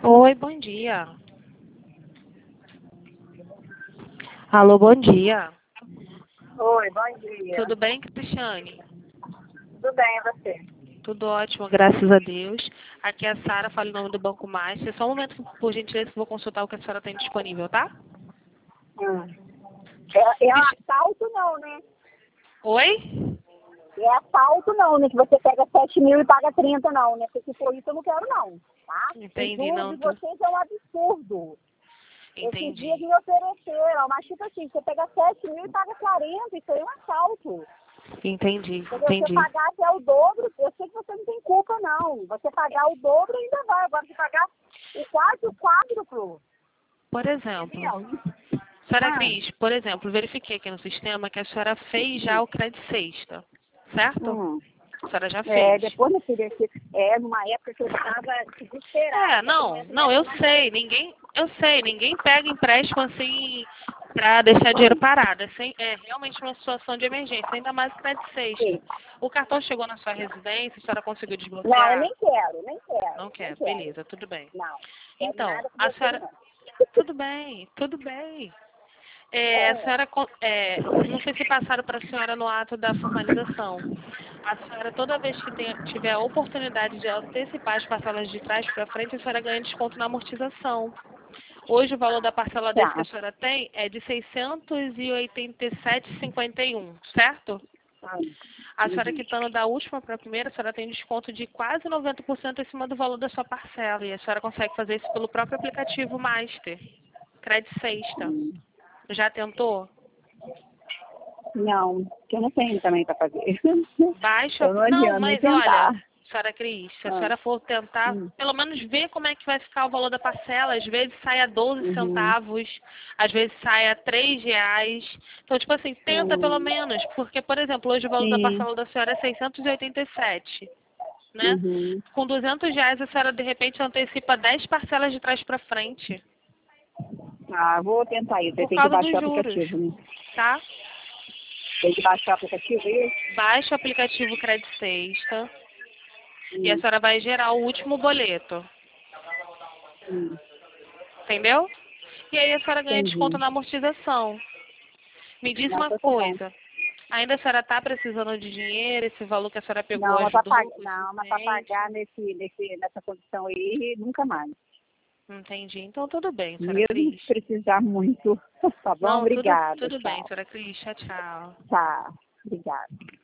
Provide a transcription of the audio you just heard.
Oi, bom dia. Alô, bom dia. Oi, bom dia. Tudo bem, Cristiane? Tudo bem, e você? Tudo ótimo, graças a Deus. Aqui é a Sara, fala em nome do Banco Master. Só um momento, por gentileza, que eu vou consultar o que a senhora tem disponível, tá? É assalto não, né? Oi? É assalto não, né? Que você pega 7 mil e paga 30 não, né? Porque se for isso eu não quero não, tá? Entendi, O juro não. de vocês é um absurdo. Esses dias Entendi. me ofereceram, mas tipo assim, você pega 7 mil e paga 40, isso aí é um assalto. Entendi, Entendeu? Você entendi. pagar até o dobro, eu sei que você não tem culpa não. Você pagar o dobro ainda vai, agora você pagar o quádruplo. Por exemplo, Entendeu? senhora Ah, Cris, por exemplo, verifiquei aqui no sistema que a senhora fez já o crédito sexta, certo? hum. A senhora já É, fez. depois, meu filho, numa época que eu estava É, desesperada, não, não, eu sei, ninguém pega empréstimo assim pra deixar dinheiro parado. É realmente uma situação de emergência, ainda mais o crédito sexta. Sim. O cartão chegou na sua residência, a senhora conseguiu Não, eu desbloquear? nem quero, nem quero, Não nem quer, quero. beleza, tudo bem. Não, quero Então, nada com a você, senhora. não. Tudo bem, tudo bem. É, a senhora, não sei se passaram para a senhora no ato da formalização. A senhora, toda vez que tiver a oportunidade de antecipar as parcelas de trás para frente, a senhora ganha desconto na amortização. Hoje o valor da parcela desse que Tá. a senhora tem é de R$ 687,51, certo? A senhora Uhum. quitando da última para a primeira, a senhora tem desconto de quase 90% em cima do valor da sua parcela. E a senhora consegue fazer isso pelo próprio aplicativo Master, Crédito Sexta. Já tentou? Não, que eu não tenho também para fazer. Baixa. Eu não Não, adianta nem mas olha, tentar. senhora Cris, se a Ah, senhora for tentar, hum, pelo menos ver como é que vai ficar o valor da parcela. Às vezes sai a 12 uhum, centavos, às vezes sai a R$ 3. Então, tipo assim, tenta pelo menos. Porque, por exemplo, hoje o valor da sim. parcela da senhora é 687, né? Uhum. Com R$ 200 a senhora de repente antecipa 10 parcelas de trás para frente, Ah, vou tentar isso. Aí por tem que causa baixar dos o juros, aplicativo, né? tá? Tem que baixar o aplicativo aí? Baixa o aplicativo Crédito Sexta e a Hum, senhora vai gerar o último boleto. hum, Entendeu? E aí a senhora ganha desconto entendi. na amortização. Me diz Não, uma então tá bom. coisa. Ainda a senhora está precisando de dinheiro? Esse valor que a senhora pegou Não, mas para ajudou pagar, o não, mas para pagar suficiente? nessa condição aí, nunca mais. Entendi. Então tudo bem, senhora Mesmo Cris. se precisar muito. Tá bom? Não, Obrigada, tudo bem, tchau. senhora Cris. Tchau, tchau. Tá, obrigada.